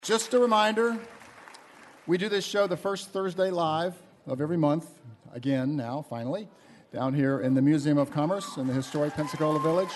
Just a reminder, we do this show the first Thursday live of every month, again now, finally, down here in the Museum of Commerce in the historic Pensacola Village.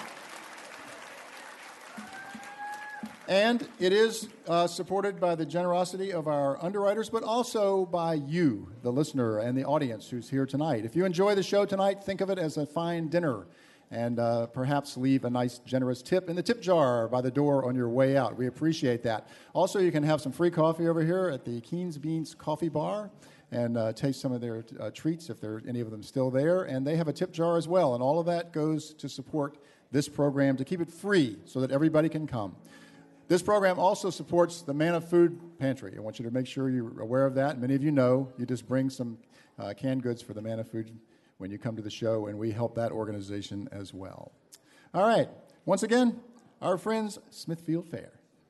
And it is supported by the generosity of our underwriters, but also by you, the listener, and the audience who's here tonight. If you enjoy the show tonight, think of it as a fine dinner, and perhaps leave a nice, generous tip in the tip jar by the door on your way out. We appreciate that. Also, you can have some free coffee over here at the Keen's Beans Coffee Bar and taste some of their treats if there are any of them still there. And they have a tip jar as well, and all of that goes to support this program, to keep it free so that everybody can come. This program also supports the Manna Food Pantry. I want you to make sure you're aware of that. Many of you know, you just bring some canned goods for the Manna Food when you come to the show, and we help that organization as well. All right. Once again, our friends, Smithfield Fair.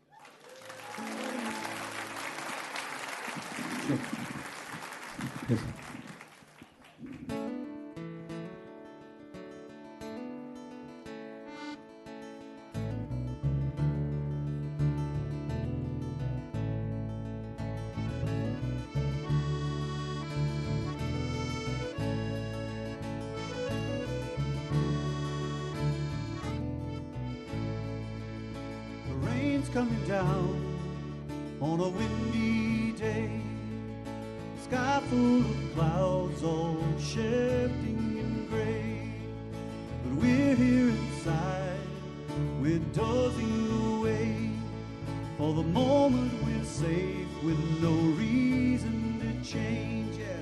Yes. Coming down on a windy day, sky full of clouds all shifting in gray, but we're here inside, we're dozing away, for the moment we're safe with no reason to change, yeah.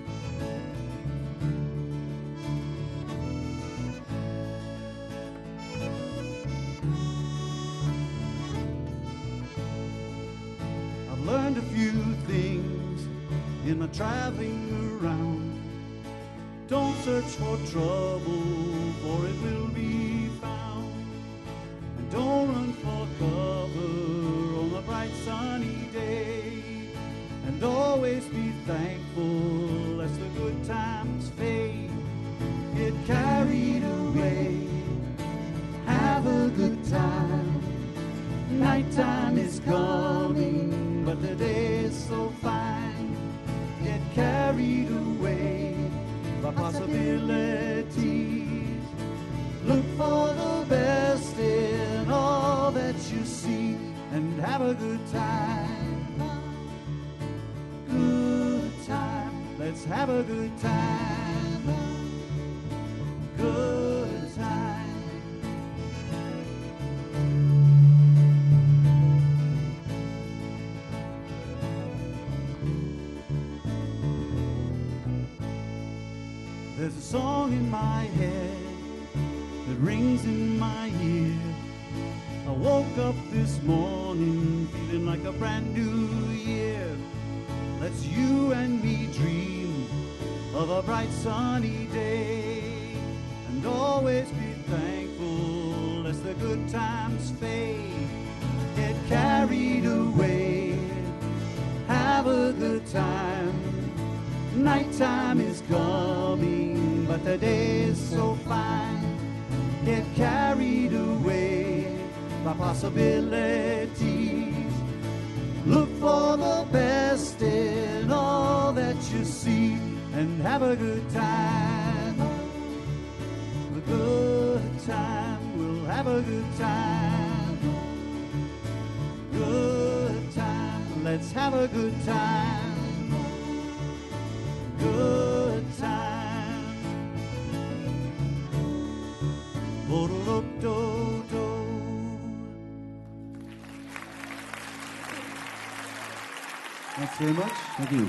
Learned a few things in my traveling around. Don't search for trouble, for it will be found. And don't run for cover on a bright sunny day. And always be thankful as the good times fade. Get carried away, have a good time. Nighttime is coming, but the day is so fine. Get carried away by possibilities. Look for the best in all that you see and have a good time. Good time, let's have a good time. Good time. There's a song in my head that rings in my ear. I woke up this morning feeling like a brand new year. Let's you and me dream of a bright sunny day, and always be thankful as the good times fade. Get carried away, have a good time. Nighttime is coming, but the day is so fine. Get carried away by possibilities. Look for the best in all that you see and have a good time. A good time, we'll have a good time. Good time, let's have a good time. Good time. Bo-do-do-do-do. Thanks very much. Thank you.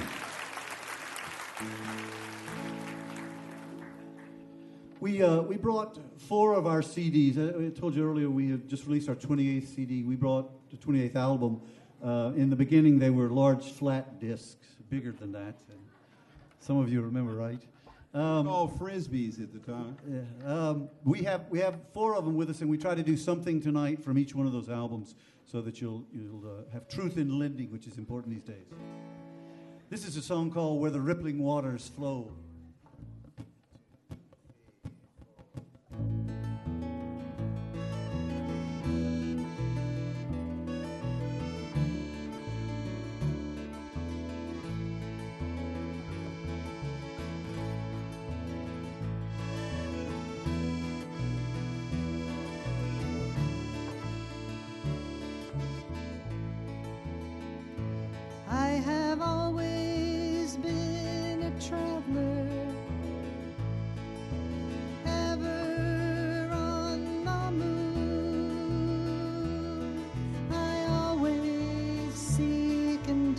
We brought 4 of our CDs. I told you earlier we had just released our 28th CD. We brought the 28th album. In the beginning, they were large flat discs, bigger than that. And some of you remember, right? All frisbees at the time. Yeah. We have 4 of them with us, and we try to do something tonight from each one of those albums, so that you'll have truth in lending, which is important these days. This is a song called "Where the Rippling Waters Flow."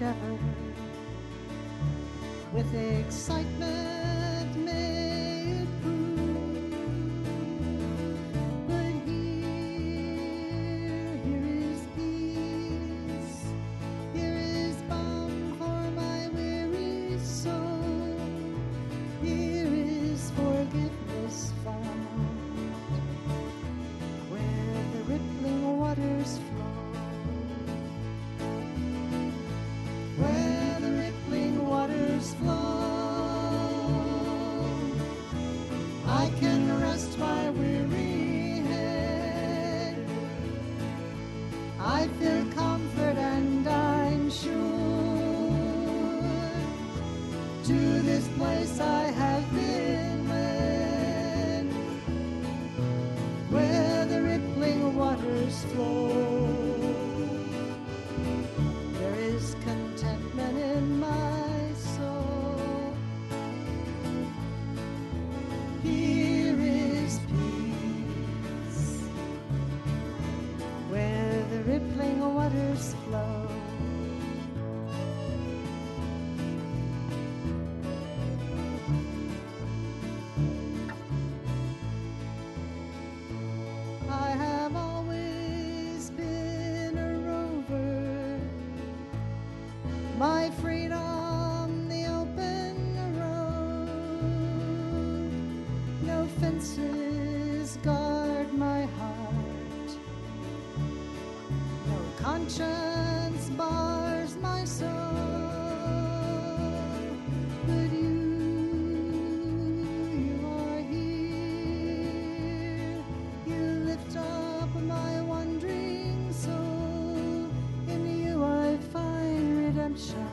endeavor. With excitement may it prove, but here is peace, here is balm for my weary soul, here is forgiveness found, where the rippling waters flow, where the rippling waters flow. I can rest my weary head. I feel comfort and I'm sure to this place I have been led, where the rippling waters flow. There is contentment in my soul. Here is peace, where the rippling waters flow. I have always been a rover, my freedom the open road. No fences guard my heart, no conscience bars my soul. But you are here. You lift up my wandering soul. In you I find redemption.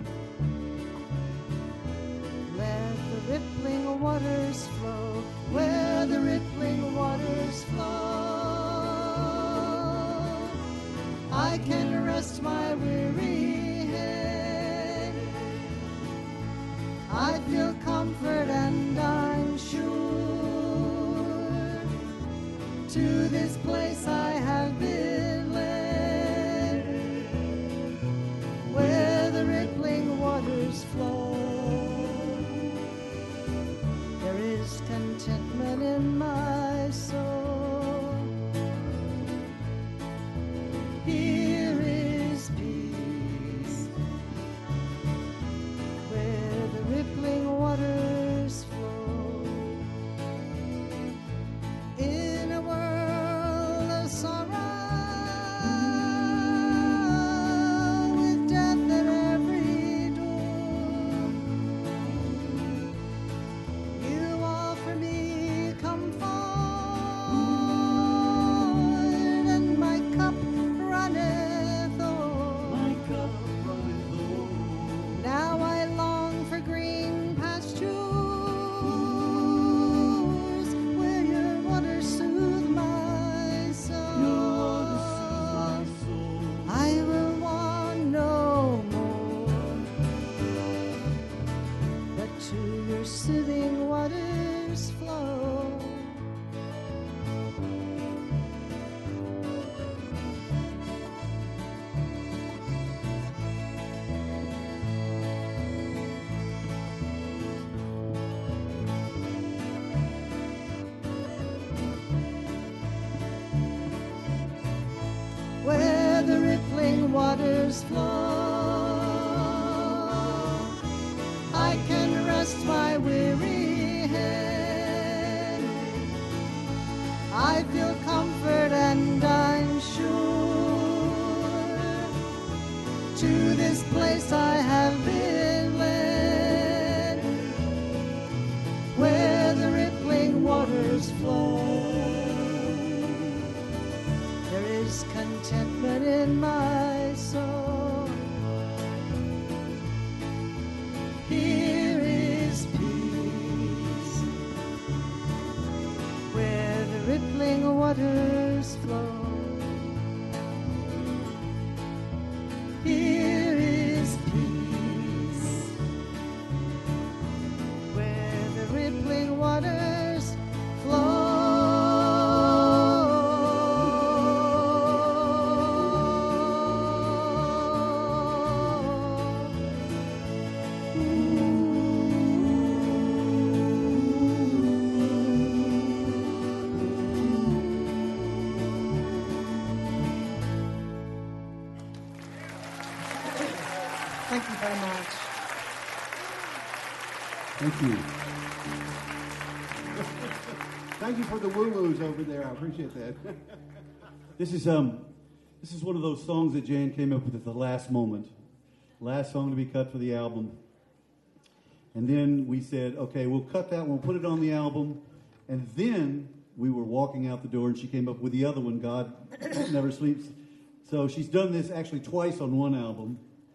Let the rippling waters flow, where the rippling waters flow. I can rest my weary head. I feel comfort and I'm sure to this place I have been led, where the rippling waters flow. There is contentment in my soul. Here is peace, where the rippling waters flow. In a world of sorrow, with death at every door, you offer me comfort, and my cup runneth o'er. My cup runneth o'er. Now I long for green pastures, where your waters soothe my soul. Your waters soothe my soul. I will want no more, but to your soothing waters flow. Where the rippling waters flow, I can rest my weary head. I feel comfort and I'm sure to this place I have been led, where the rippling waters flow. There is contentment in my soul. Here is peace, where the rippling waters flow. Here is peace, where the rippling waters flow. Thank you very much. Thank you. Thank you for the woo-woos over there. I appreciate that. This is one of those songs that Jan came up with at the last moment. Last song to be cut for the album. And then we said, okay, we'll cut that one, we'll put it on the album. And then we were walking out the door and she came up with the other one, God Never Sleeps. So she's done this actually twice on one album.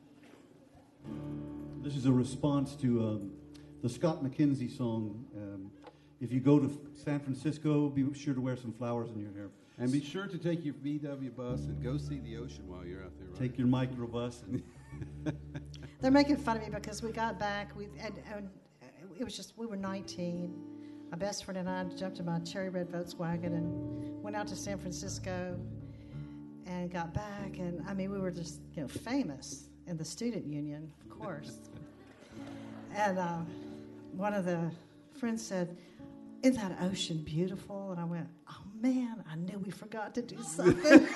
This is a response to the Scott McKenzie song, if you go to San Francisco, be sure to wear some flowers in your hair. And be sure to take your VW bus and go see the ocean while you're out there. Right? Take your microbus. They're making fun of me because we got back. And it was just, we were 19. My best friend and I jumped in my cherry red Volkswagen and went out to San Francisco and got back. And I mean, we were just, famous in the student union, of course. And one of the friends said, "Isn't that ocean beautiful?" And I went, "Oh man, I knew we forgot to do something."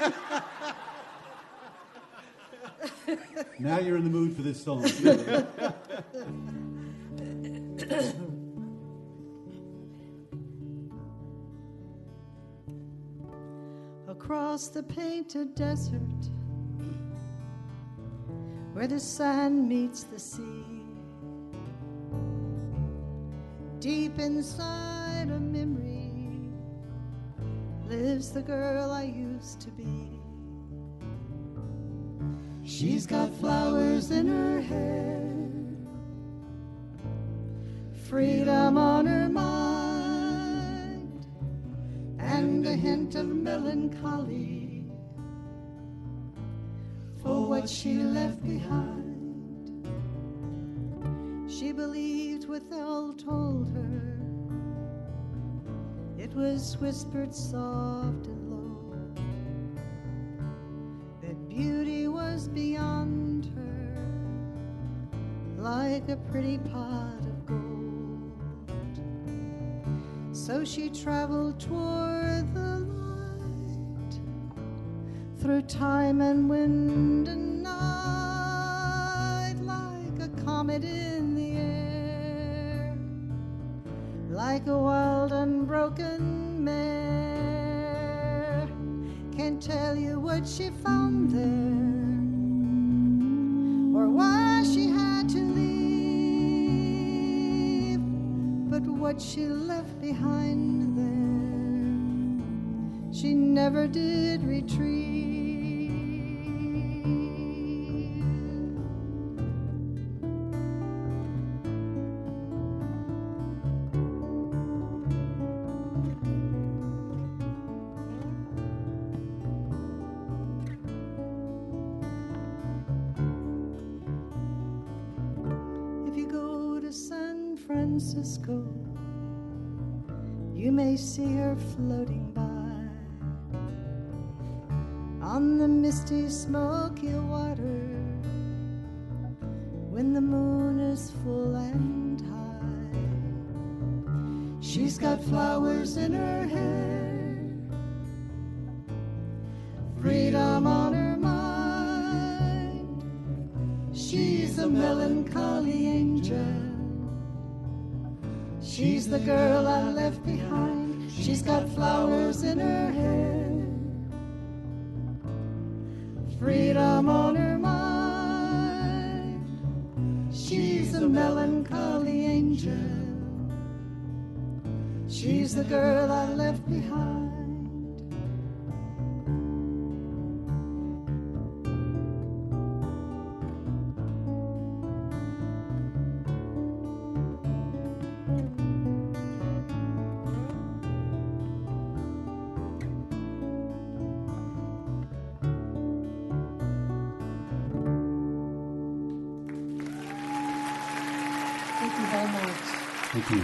Now you're in the mood for this song. Across the painted desert, where the sand meets the sea, deep inside a memory lives the girl I used to be. She's got flowers in her hair, freedom on her mind, and a hint of melancholy for what she left behind. She believed what they all told her. It was whispered soft and low that beauty was beyond her, like a pretty pot of gold. So she traveled toward the light, through time and wind and night, like a comet in the air, like a wild unbroken mare. Can't tell you what she found there, or why she had to leave, but what she left behind there, she never did retrieve. Francisco, you may see her floating by on the misty, smoky water when the moon is full and high. She's got flowers in her hair, freedom on her mind. She's a melancholy angel. She's the girl I left behind. She's got flowers in her hair, freedom on her mind. She's a melancholy angel. She's the girl I left behind. Thank you.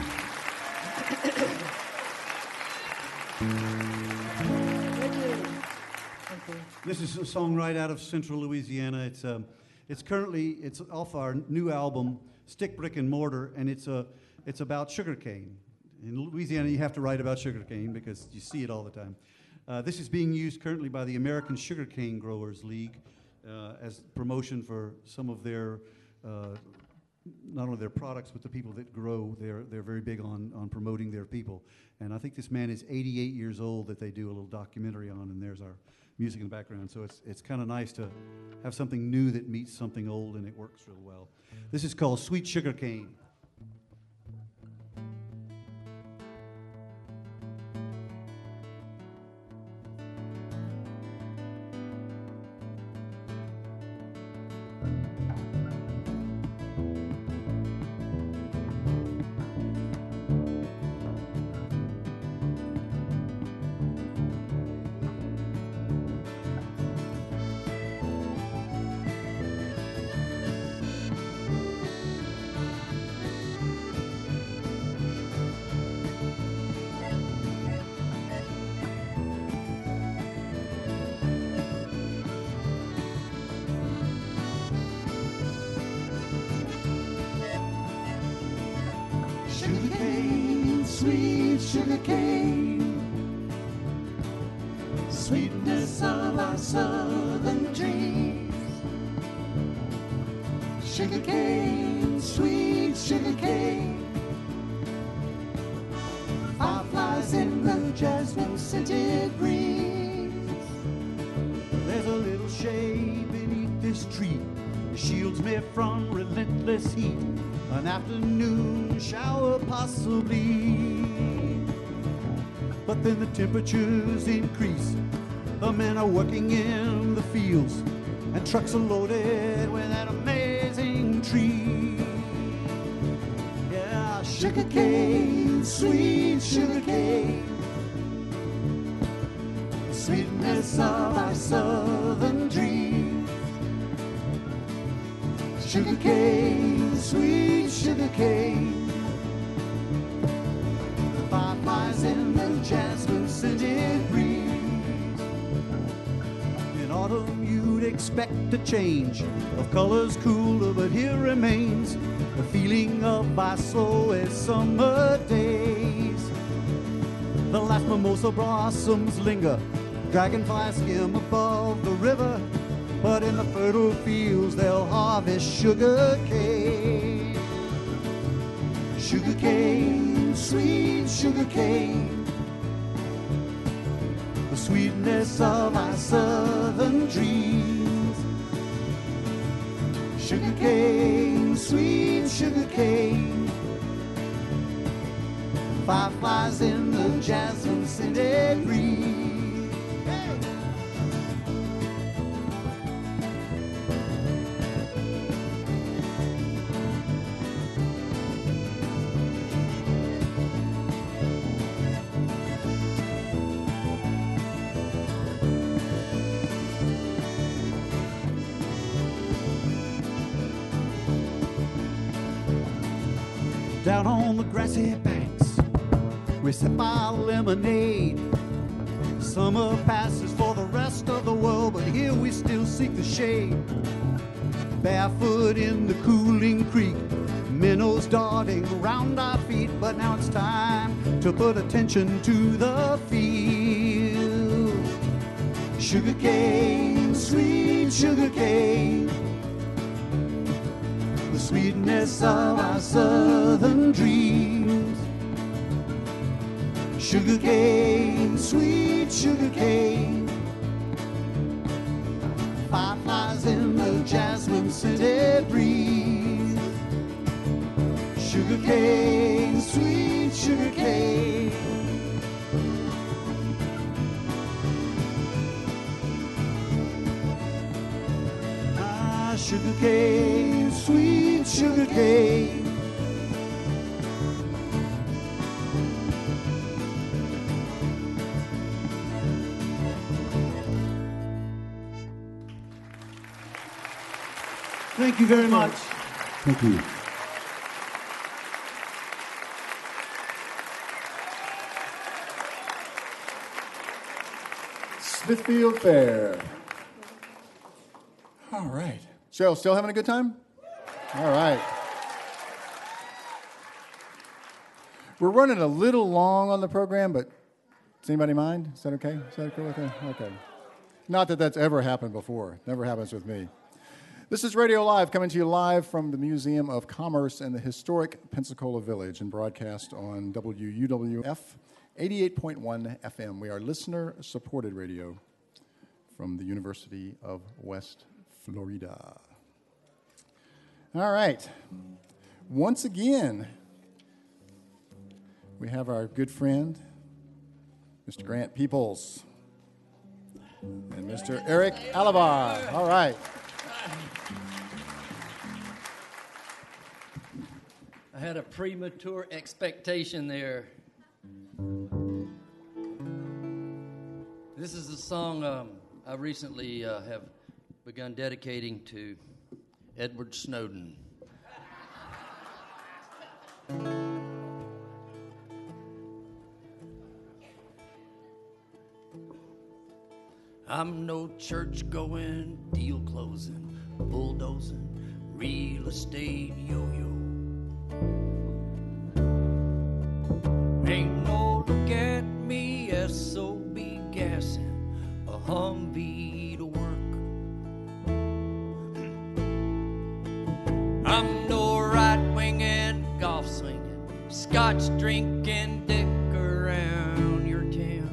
This is a song right out of Central Louisiana. It's off our new album, Stick, Brick, and Mortar, and it's about sugarcane. In Louisiana, you have to write about sugarcane because you see it all the time. This is being used currently by the American Sugarcane Growers League as promotion for some of their not only their products, but the people that grow. They're very big on promoting their people. And I think this man is 88 years old that they do a little documentary on, and there's our music in the background. So it's kind of nice to have something new that meets something old, and it works real well. This is called Sweet Sugar Cane. Sweet sugar cane, sweetness of our southern dreams. Sugar cane, sweet sugar cane, fireflies in the jasmine scented breeze. There's a little shade beneath this tree, it shields me from relentless heat. An afternoon shower possibly, but then the temperatures increase. The men are working in the fields, and trucks are loaded with that amazing tree. Yeah, sugar cane, sweet sugar cane, the sweetness of our southern dreams. Sugar cane, sweet sugar cane, fireflies in the jasmine scented breeze. In autumn you'd expect a change of colors cooler, but here remains the feeling of my soul as summer days. The last mimosa blossoms linger, dragonflies skim above the river, but in the fertile fields they'll harvest sugar cane. Sugar cane, sweet sugar cane, the sweetness of our southern dreams. Sugar cane, sweet sugar cane, fireflies in the jasmine scented breeze. Down on the grassy banks, we sip our lemonade. Summer passes for the rest of the world, but here we still seek the shade. Barefoot in the cooling creek, minnows darting around our feet, but now it's time to put attention to the field. Sugar cane, sweet sugar cane, the sweetness of our southern dreams. Sugar cane, sweet sugar cane, fireflies in the jasmine scented breeze. Sugar cane, sweet sugar cane, sugar cane, sweet sugar cane. Thank you very much. Thank you. Smithfield Fair. All right. Cheryl, still having a good time? All right. We're running a little long on the program, but does anybody mind? Is that okay? Is that cool? Okay. Not that that's ever happened before. Never happens with me. This is Radio Live, coming to you live from the Museum of Commerce in the historic Pensacola Village and broadcast on WUWF 88.1 FM. We are listener-supported radio from the University of West Florida. All right. Once again, we have our good friend, Mr. Grant Peoples, and Mr. Eric Alibar. All right. I had a premature expectation there. This is a song I recently have begun dedicating to Edward Snowden. I'm no church-going, deal-closing, bulldozing, real estate yo-yo. Ain't no look at me, SOB gassing a Humvee to work. I'm no right-winging, golf-swinging, scotch-drinking dick around your town.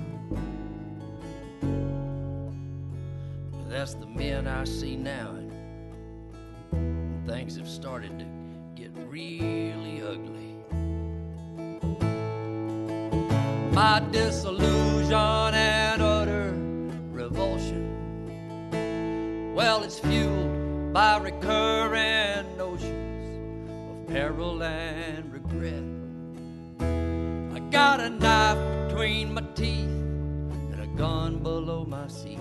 That's the men I see now, and things have started to get really ugly. My disillusion and utter revulsion, well, it's fueled by recurrent notions of peril and regret. I got a knife between my teeth and a gun below my seat,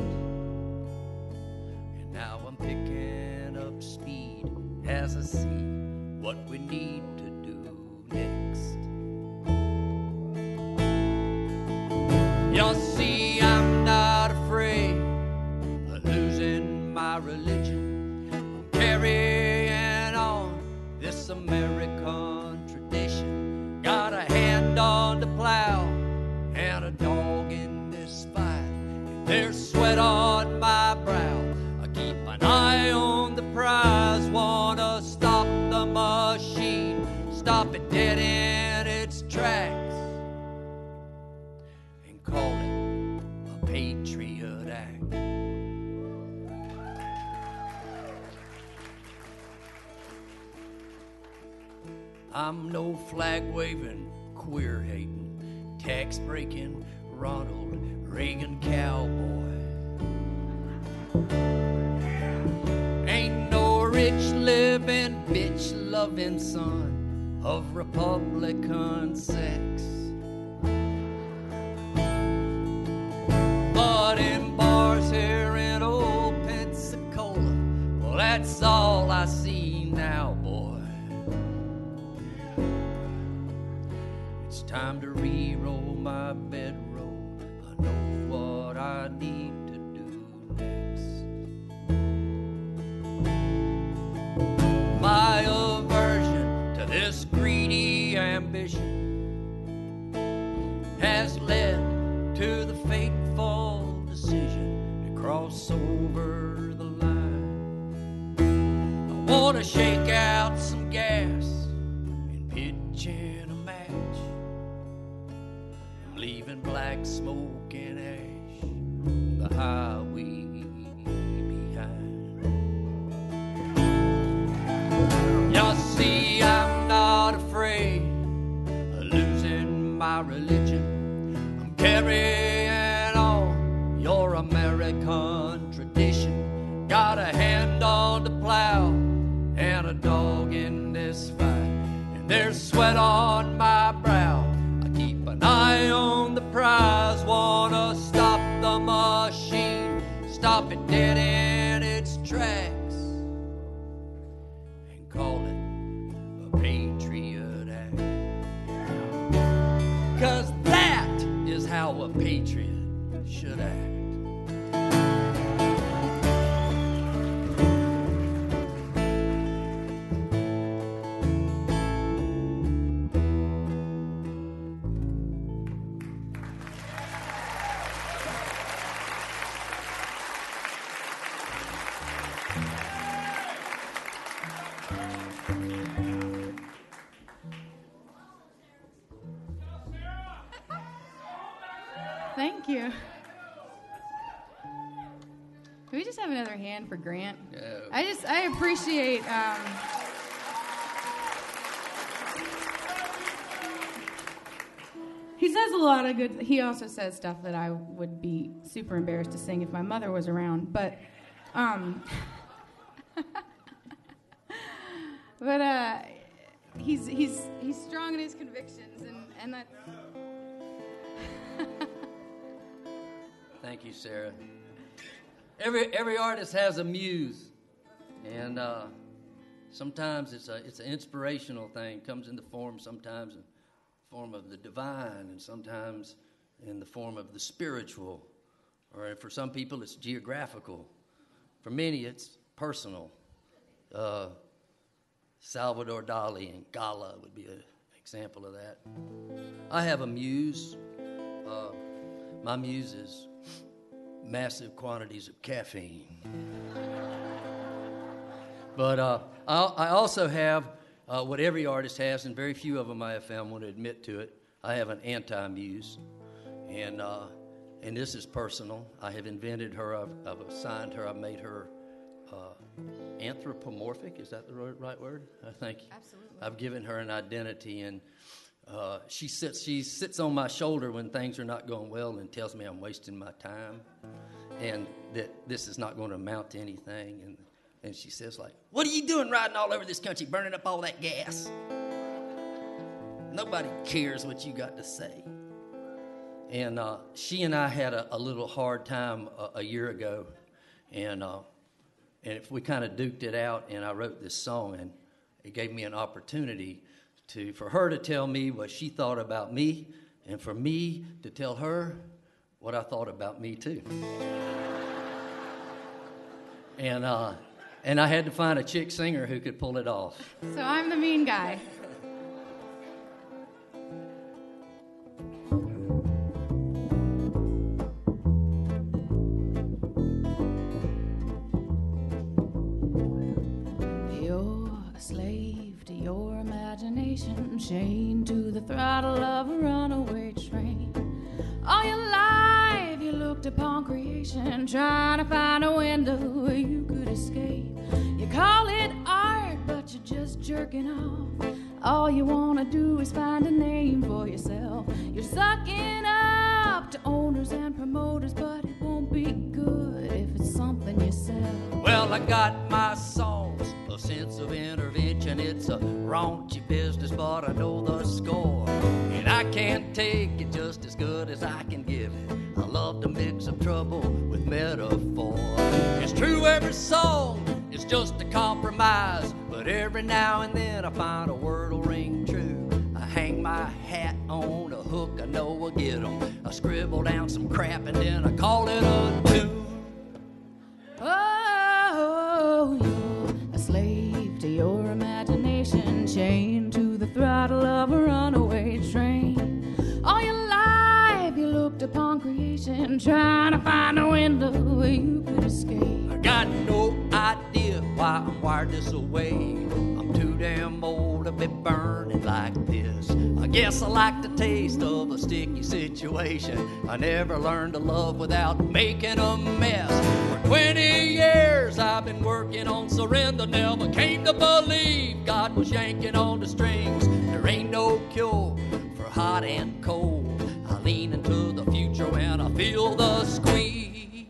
and now I'm picking up speed as I see what we need to do next. You see, I'm not afraid of losing my religion. I'm carrying on this American tradition. Got a hand on the plow and a dog in this fight. And there's sweat on my brow. I keep an eye on the prize. Wanna stop the machine, stop it dead in its tracks, call it a patriot act. I'm no flag-waving, queer-hating, tax-breaking Ronald Reagan cowboy. Ain't no rich-living, bitch-loving son of Republican sex. But in bars here in old Pensacola, well, that's all I see now, boy. It's time to re-roll my bedroll. I know what I need to do next. My aversion to this greedy ambition has led to the fateful decision to cross over the line. I want to shake out some gas and pitch in a match. I'm leaving black smoke and ash on the highway behind. You see, I'm not afraid of losing my religion. Carrying on your American tradition. Got a hand on the plow and a dog in this fight. And there's sweat on my brow. I keep an eye on the prize. Wanna stop the machine, stop it dead in its tracks, and call it a patriot act. 'Cause that is how a patriot should act. Thank you. Can we just have another hand for Grant? Yeah. I appreciate. He says a lot of good. He also says stuff that I would be super embarrassed to sing if my mother was around. But, he's strong in his convictions, and that. Thank you, Sarah. Every artist has a muse, and sometimes it's an inspirational thing. Comes in the form sometimes in the form of the divine, and sometimes in the form of the spiritual, or for some people it's geographical. For many it's personal. Salvador Dali and Gala would be an example of that. I have a muse. My muse is massive quantities of caffeine. But I also have what every artist has, and very few of them I have found want to admit to it. I have an anti-muse, and this is personal. I have invented her. I've assigned her. I've made her anthropomorphic. Is that the right word? I think. Absolutely. I've given her an identity, and she sits on my shoulder when things are not going well and tells me I'm wasting my time and that this is not going to amount to anything. And she says, like, what are you doing riding all over this country, burning up all that gas? Nobody cares what you got to say. And she and I had a little hard time a year ago, and if we kind of duked it out, and I wrote this song, and it gave me an opportunity for her to tell me what she thought about me, and for me to tell her what I thought about me too. And I had to find a chick singer who could pull it off. So I'm the mean guy. Chained to the throttle of a runaway train. All your life you looked upon creation, trying to find a window where you could escape. You call it art, but you're just jerking off. All you want to do is find a name for yourself. You're sucking up to owners and promoters, but it won't be good if it's something you sell. Well, I got my songs, a sense of intervention. It's a raunchy business, but I know the score. And I can't take it just as good as I can give it. I love to mix up trouble with metaphor. It's true every song is just a compromise, but every now and then I find a word will ring true. I hang my hat on a hook, I know I'll get 'em. I scribble down some crap and then I call it a tune. Oh, you're a slave to your imagination, chained to the throttle of a runaway train. All your life you looked upon creation, trying to find a window where you could escape. I got no idea why I'm wired this way. I'm too damn old to be burning like this. I guess I like the taste of a sticky situation. I never learned to love without making a mess. For 20 years I've been working on surrender. Never came to believe God was yanking on the strings. There ain't no cure for hot and cold. I lean into the future when I feel the squeeze.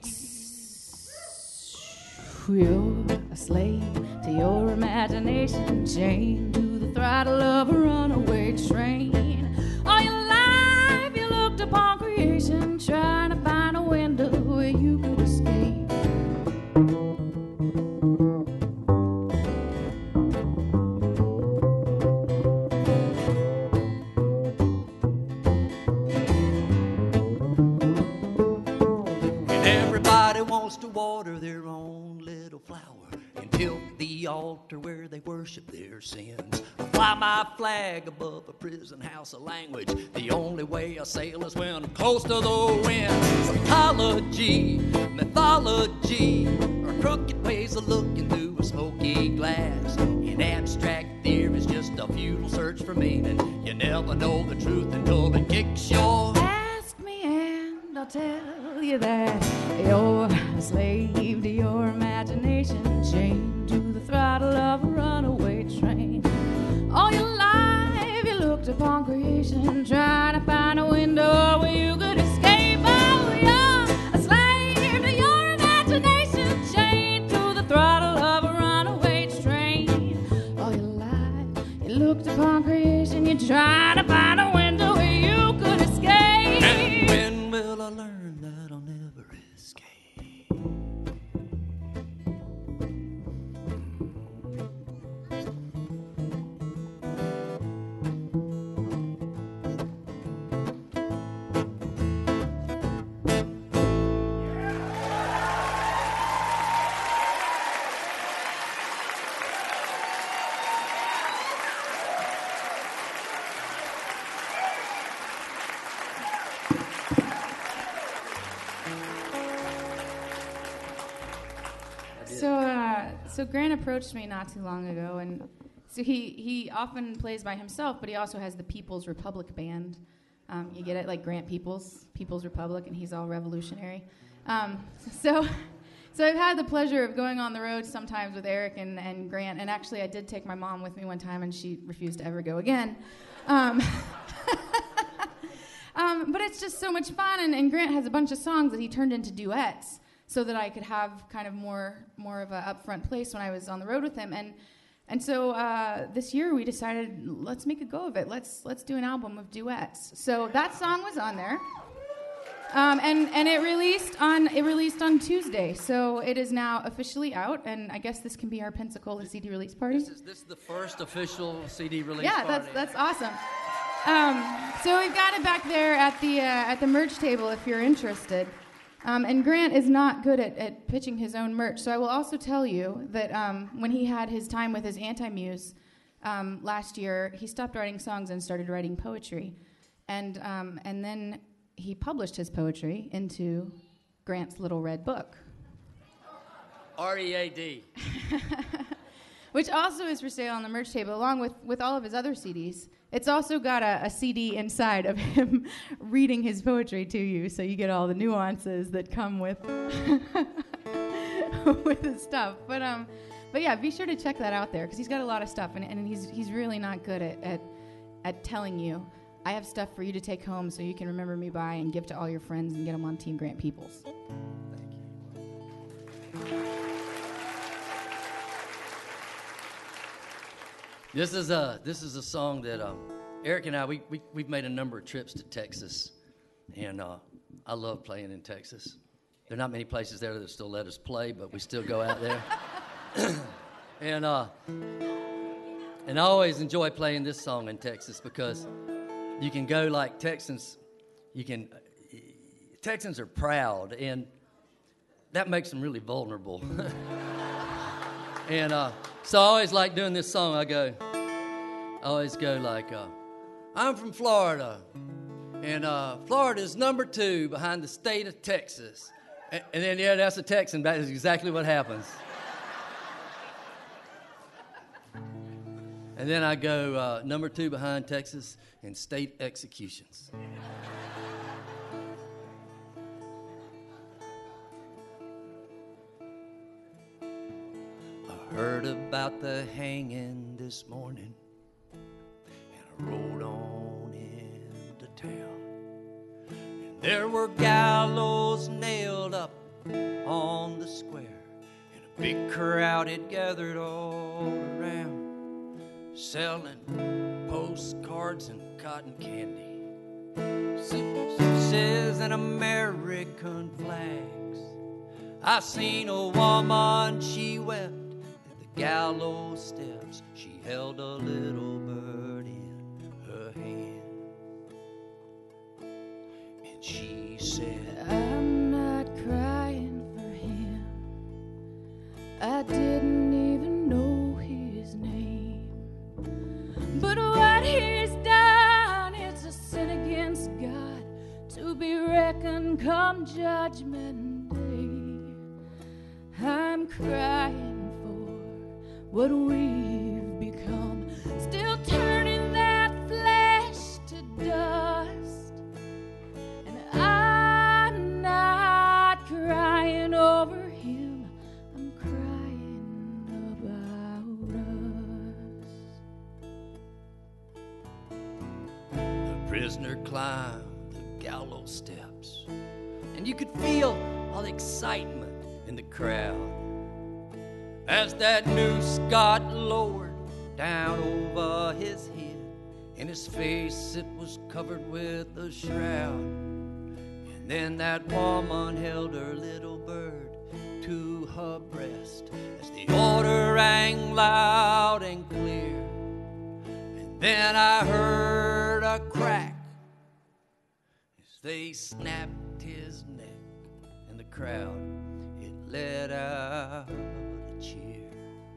You're a slave to your imagination, chained to the throttle of a runaway train. All your life you looked upon creation, trying to find a window where you could escape. And everybody wants to water their own little flower and tilt the altar where they worship their sins. I fly my flag above a prison house of language. The only way I sail is when I'm close to the wind. Psychology, mythology, or crooked ways of looking through a smoky glass. And a futile search for meaning. You never know the truth until it kicks your Ask me and I'll tell you that you're a slave to your imagination, chained to the throttle of a runaway train. All your life you looked upon creation, trying to find a window where you could escape. Oh, you're a slave to your imagination, chained to the throttle of a runaway train. All your life you looked upon creation, you're trying to find a window where you could escape. And when will I learn that I'll never escape? So Grant approached me not too long ago, and so he often plays by himself, but he also has the People's Republic Band. You get it, like Grant People's Republic, and he's all revolutionary. So I've had the pleasure of going on the road sometimes with Eric and Grant, and actually I did take my mom with me one time, and she refused to ever go again. But it's just so much fun, and Grant has a bunch of songs that he turned into duets so that I could have kind of more of an upfront place when I was on the road with him. And so this year we decided, let's make a go of it. Let's do an album of duets. So that song was on there. And it released on Tuesday, so it is now officially out, and I guess this can be our Pensacola CD release party. This is the first official CD release Yeah, party. that's awesome. So we've got it back there at the merch table if you're interested. And Grant is not good at pitching his own merch, so I will also tell you that when he had his time with his Anti-Muse last year, he stopped writing songs and started writing poetry, and then he published his poetry into Grant's Little Red Book. READ. Which also is for sale on the merch table, along with all of his other CDs. It's also got a CD inside of him reading his poetry to you, so you get all the nuances that come with with his stuff. But yeah, be sure to check that out there, because he's got a lot of stuff, and he's really not good at telling you, I have stuff for you to take home so you can remember me by and give to all your friends and get them on Team Grant Peoples. Thank you. This is a song that Eric and I we've made a number of trips to Texas, and I love playing in Texas. There are not many places there that still let us play, but we still go out there. and I always enjoy playing this song in Texas because you can go like Texans. Texans are proud, and that makes them really vulnerable. And so I always like doing this song. I always go like, I'm from Florida, and Florida is number 2 behind the state of Texas. And then, yeah, that's a Texan. That is exactly what happens. And then I go number 2 behind Texas in state executions. Heard about the hanging this morning, and I rode on into town. And there were gallows nailed up on the square, and a big crowd had gathered all around, selling postcards and cotton candy, suitcases and American flags. I seen a woman, she wept gallows steps. She held a little bird in her hand, and she said, I'm not crying for him. I didn't even know his name. But what he's done, it's a sin against God, to be reckoned come judgment day. I'm crying what we've become. Still prisoner climbed the gallows steps, and you could feel all the excitement in the crowd as that noose got lowered down over his head. In his face it was covered with a shroud, and then that woman held her little bird to her breast as the order rang loud and clear. And then I heard a crack as they snapped his neck, and the crowd, it let out a cheer.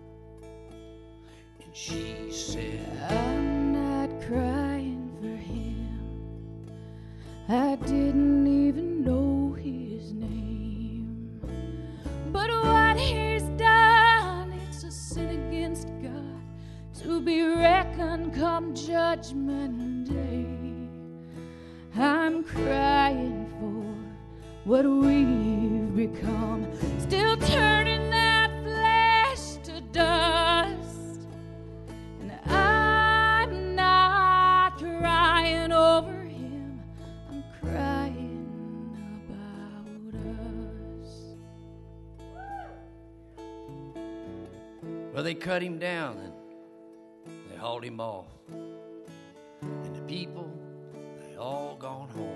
And she said, I'm not crying for him. I didn't even know his name. But what he's done, it's a sin against God, to be reckoned come judgment day. I'm crying for what we've become, still turning that flesh to dust. And I'm not crying over him, I'm crying about us. well, they cut him down and they hauled him off. And the people, they all gone home.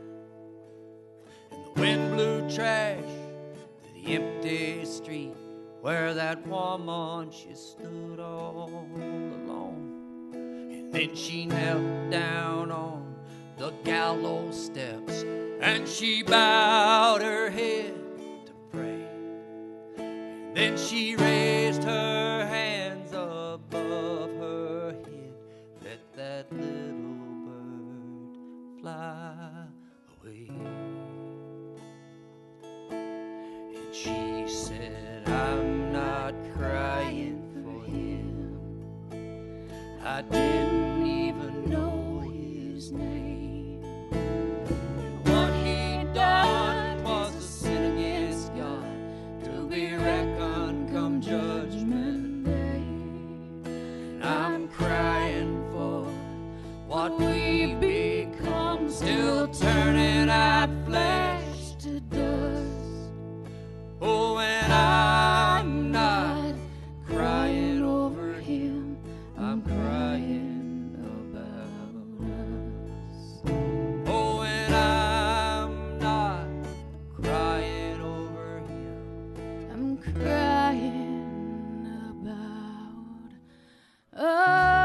And the wind blew trash to the empty street where that woman, she stood all alone. And then she knelt down on the gallows steps and she bowed her head to pray. And then she raised her hands above her head, let that little bird fly away. And she said, I'm not crying for him. I didn't even know his name. And what he done was a sin against God, to be reckoned come judgment day. And I'm crying for what we've become, still turning our flesh to dust. Oh, and I'm not crying over him, I'm crying about us. Oh, and I'm not crying over him, I'm crying about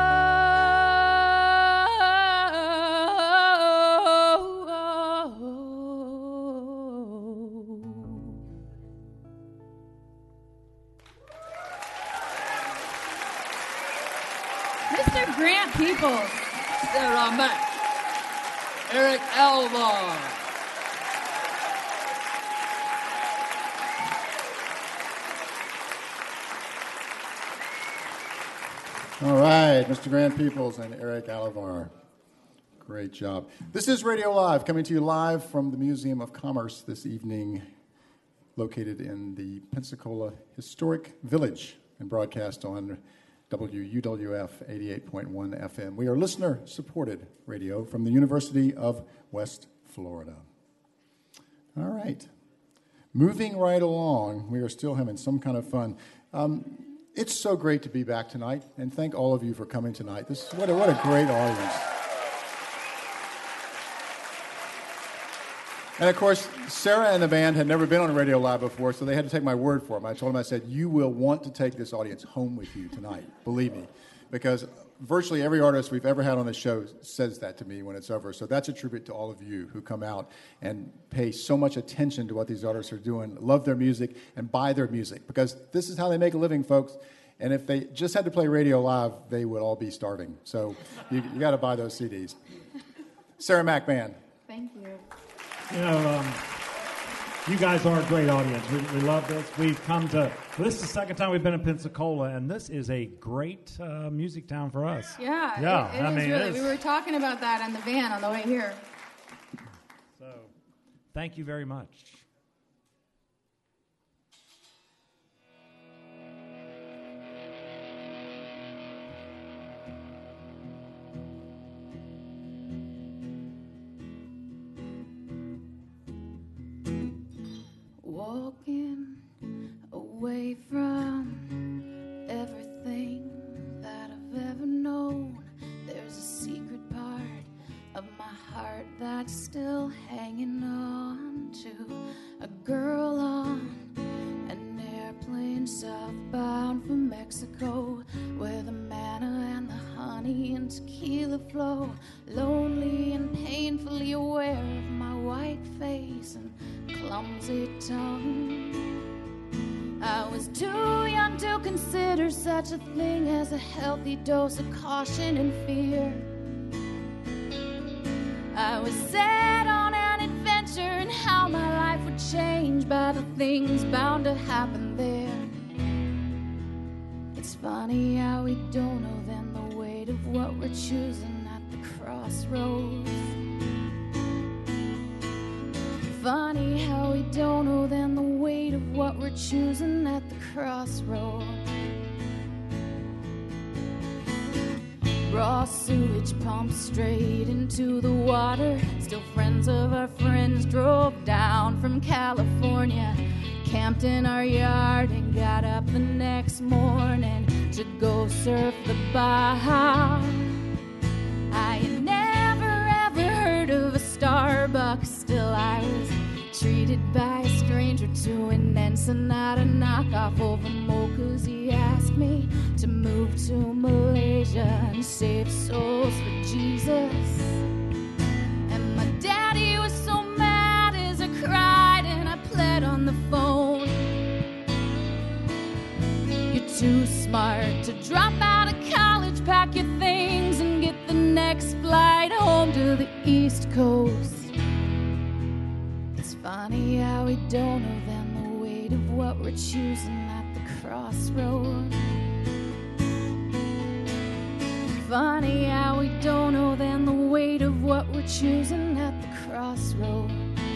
Mr. Grant Peoples. Sarah Mack, Eric Alvar. All right, Mr. Grant Peoples and Eric Alivar. Great job. This is Radio Live, coming to you live from the Museum of Commerce this evening, located in the Pensacola Historic Village and broadcast on WUWF 88.1 FM. We are listener-supported radio from the University of West Florida. All right. Moving right along, we are still having some kind of fun. It's so great to be back tonight, and thank all of you for coming tonight. This is what a great audience. And of course, Sarah and the band had never been on Radio Live before, so they had to take my word for them. I told them, I said, you will want to take this audience home with you tonight, believe me, because virtually every artist we've ever had on this show says that to me when it's over. So that's a tribute to all of you who come out and pay so much attention to what these artists are doing, love their music, and buy their music, because this is how they make a living, folks. And if they just had to play Radio Live, they would all be starving. So you got to buy those CDs. Sarah Mack Band. Thank you. You know, you guys are a great audience. We love this. We've come to, well, this is the second time we've been in Pensacola, and this is a great music town for us. Yeah, Yeah, it is really. We were talking about that in the van on the way here. So, thank you very much. walking away from everything that I've ever known. There's a secret part of my heart that's still hanging on to a girl on an airplane southbound from Mexico, where the manna and the honey and tequila flow, lonely and painfully aware of my white face and clumsy tongue. I was too young to consider such a thing as a healthy dose of caution and fear. I was set on an adventure and how my life would change by the things bound to happen there. It's funny how we don't know then the weight of what we're choosing at the crossroads. Funny how we don't know then the weight of what we're choosing at the crossroads. Raw sewage pumped straight into the water. Still friends of our friends drove down from California, camped in our yard and got up the next morning to go surf the Baja. I had never ever heard of a Starbucks, still I was treated by a stranger to an Ensenada knockoff over mochas. He asked me to move to Malaysia and save souls for Jesus. And my daddy was so mad as I cried and I pled on the phone. You're too smart to drop out of college, pack your things and get the next flight home to the East Coast. It's funny how we don't know then the weight of what we're choosing at the crossroad. Funny how we don't know then the weight of what we're choosing at the crossroad.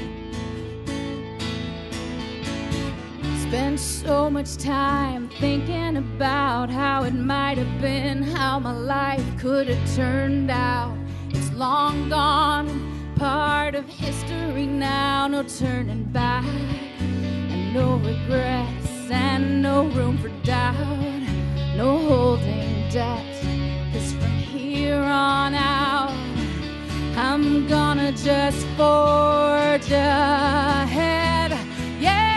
Spent so much time thinking about how it might have been, how my life could have turned out. It's long gone, part of history now, no turning back, and no regrets, and no room for doubt, no holding debt. 'Cause from here on out, I'm gonna just forge ahead, yeah.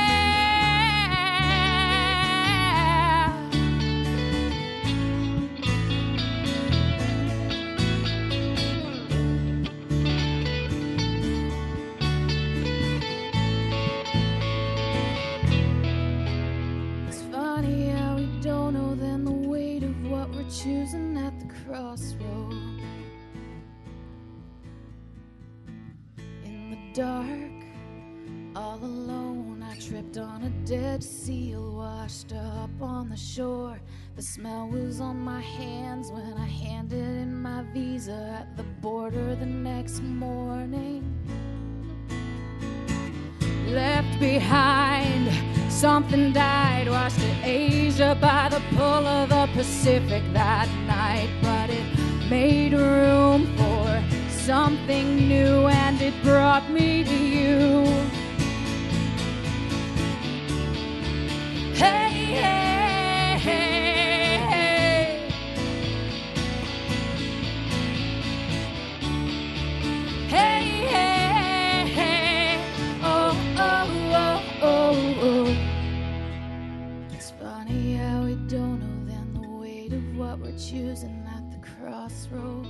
Choosing at the crossroad. In the dark, all alone, I tripped on a dead seal, washed up on the shore. The smell was on my hands when I handed in my visa at the border the next morning. Left behind, something died, washed to Asia by the pull of the Pacific that night. But it made room for something new, and it brought me to you. Hey, hey, hey, hey. Hey, hey, hey. Oh, oh, oh, oh, oh. It's funny how we don't know then the weight of what we're choosing at the crossroad.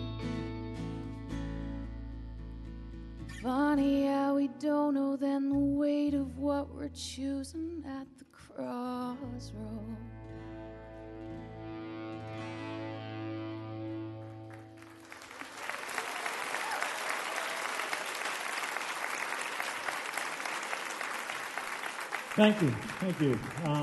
Funny how we don't know then the weight of what we're choosing at the crossroad. Thank you. Thank you.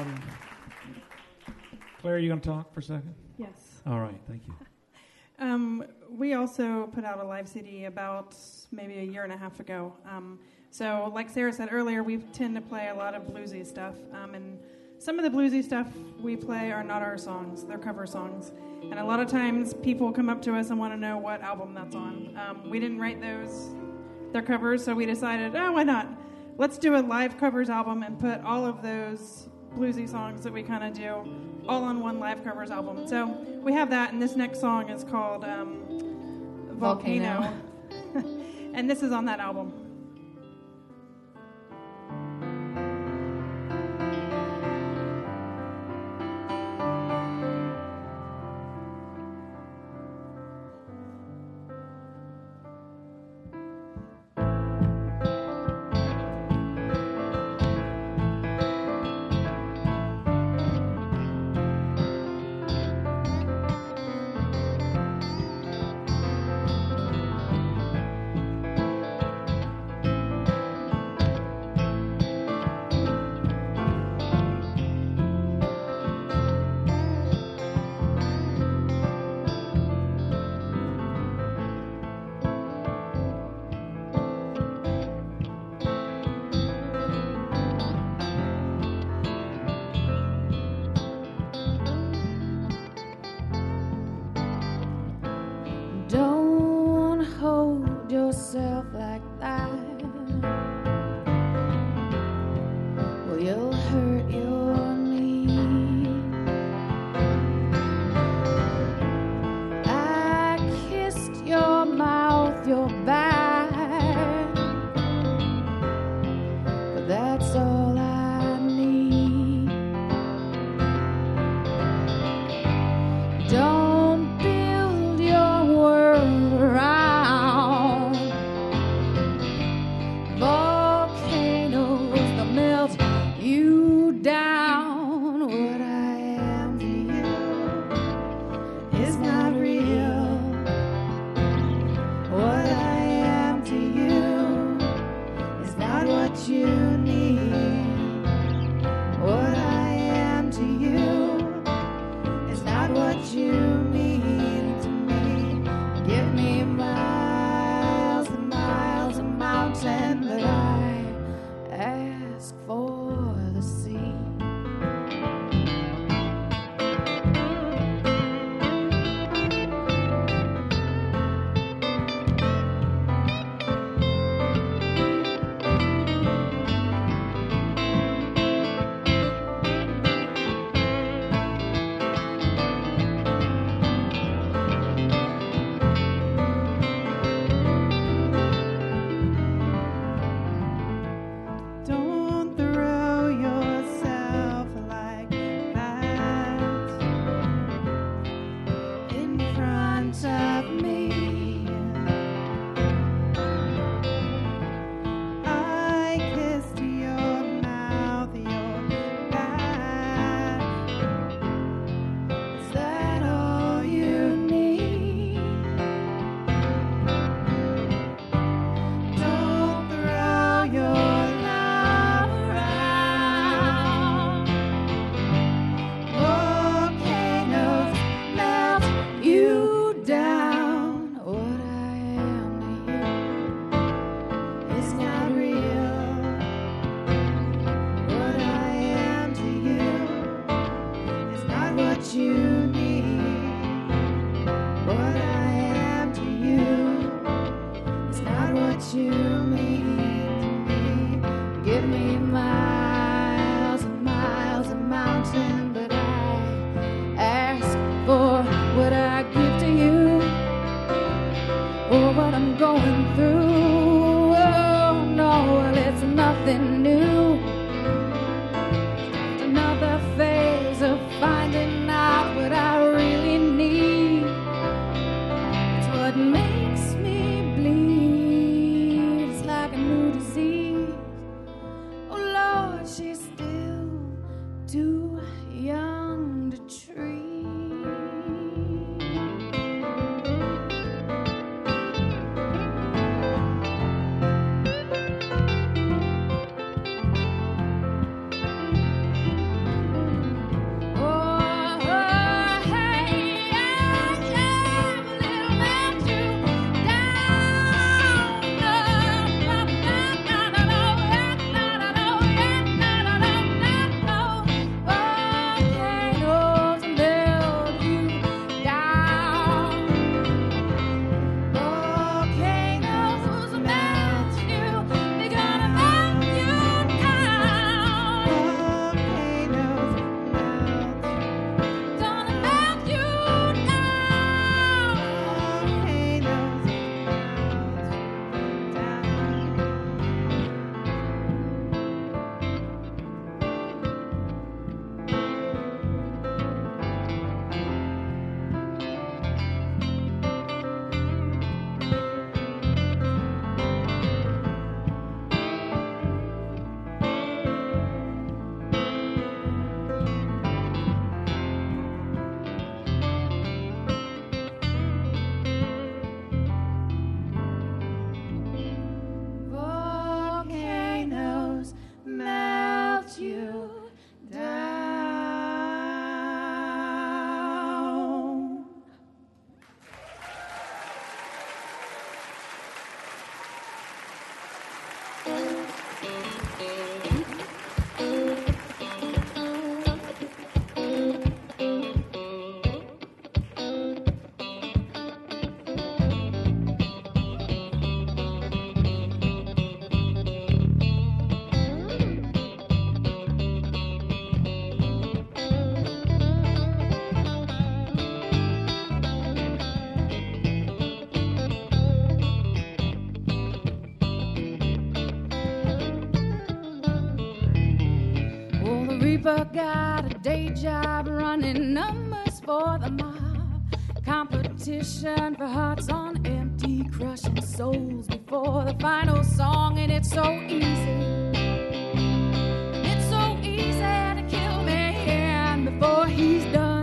Claire, are you going to talk for a second? Yes. All right. Thank you. We also put out a live CD about maybe a year and a half ago. So like Sarah said earlier, we tend to play a lot of bluesy stuff. And some of the bluesy stuff we play are not our songs. They're cover songs. And a lot of times people come up to us and want to know what album that's on. We didn't write those. They're covers, so we decided, why not? let's do a live covers album and put all of those bluesy songs that we kind of do all on one live covers album. So we have that, and this next song is called Volcano. And this is on that album. Reaper got a day job running numbers for the mob. Competition for hearts on empty, crushing souls before the final song, and it's so easy. It's so easy to kill man before he's done.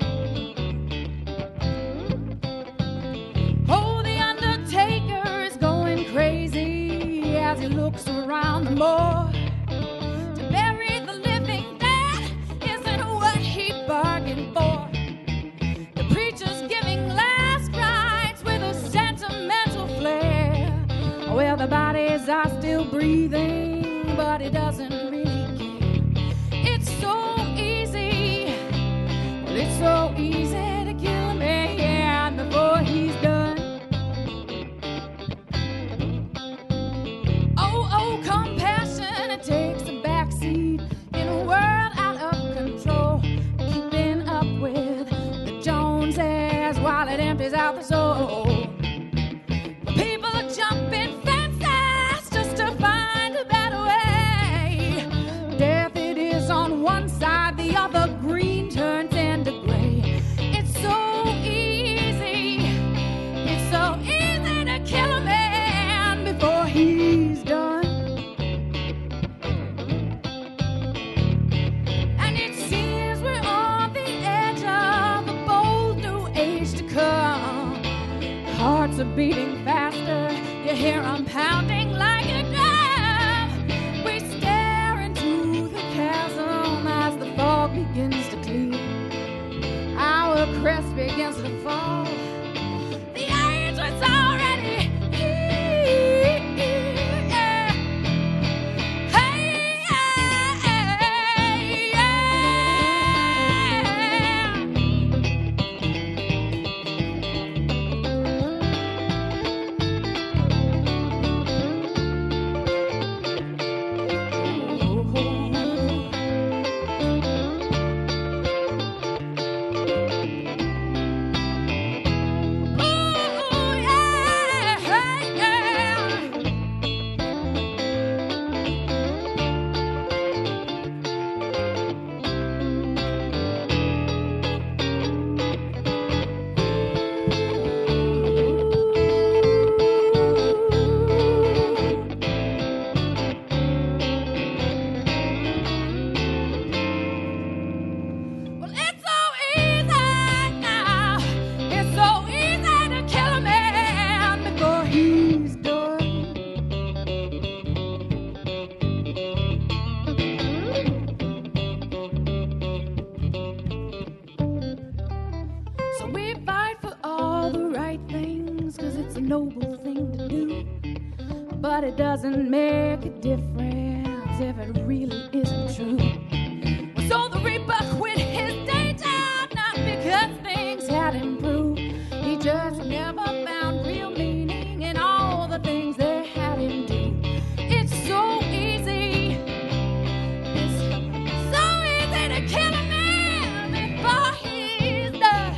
Oh, the Undertaker is going crazy as he looks around the moor. To bury the living dead isn't what he bargained for. The preacher's giving last rites with a sentimental flair. Well, the bodies are still breathing, but he doesn't really care. It's so easy, well, it's so easy to kill a man before he's done. Oh, compassion, it takes a backseat in a world out of control. Keeping up with the Joneses while it empties out the soul. People are jumping fences just to find a better way. Death it is on one side, the other green turns into gray. It's so easy to kill a man before he's done. And it seems we're on the edge of a bold new age to come. Hearts are beating faster, you hear them pounding like a drum. We stare into the chasm as the fog begins to clear. Our crest begins to fall. The age was already here. Yeah. Hey, yeah. Well, it's so easy now. It's so easy to kill a man before he's done. So we fight for all the right things, 'cause it's a noble thing to do. But it doesn't make a difference if it really isn't true. So the Reaper quit his day job, not because things had improved. He just never found real meaning in all the things they had him do. It's so easy. It's so easy to kill a man before he's done.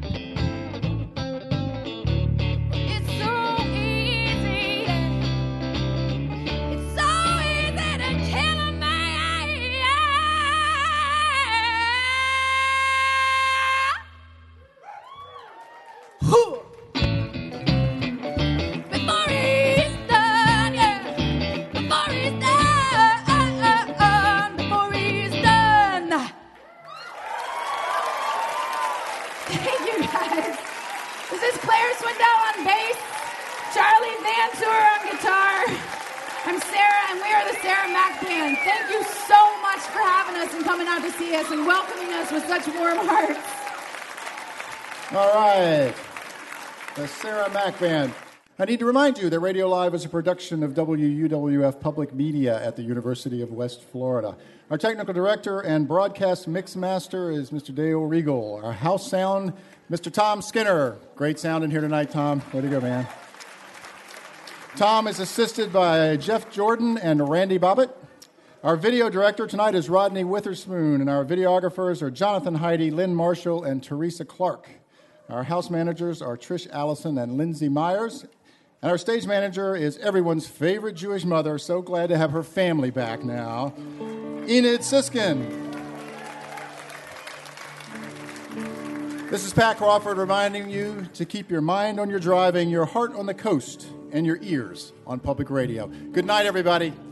It's so easy. It's so easy to kill a man. Whew. Before he's done, yeah. Before he's done, before he's done. Thank you guys. This is Claire Swindell on bass, Charlie Van Tour on guitar. I'm Sarah, and we are the Sarah Mac Band. Thank you so much for having us and coming out to see us and welcoming us with such warm hearts. All right. The Sarah Mac Band. I need to remind you that Radio Live is a production of WUWF Public Media at the University of West Florida. Our technical director and broadcast mix master is Mr. Dale Regal. Our house sound, Mr. Tom Skinner. Great sound in here tonight, Tom. Way to go, man. Tom is assisted by Jeff Jordan and Randy Bobbitt. Our video director tonight is Rodney Witherspoon, and our videographers are Jonathan Heidi, Lynn Marshall, and Teresa Clark. Our house managers are Trish Allison and Lindsay Myers. And our stage manager is everyone's favorite Jewish mother. So glad to have her family back now, Enid Siskin. This is Pat Crawford reminding you to keep your mind on your driving, your heart on the coast, and your ears on public radio. Good night, everybody.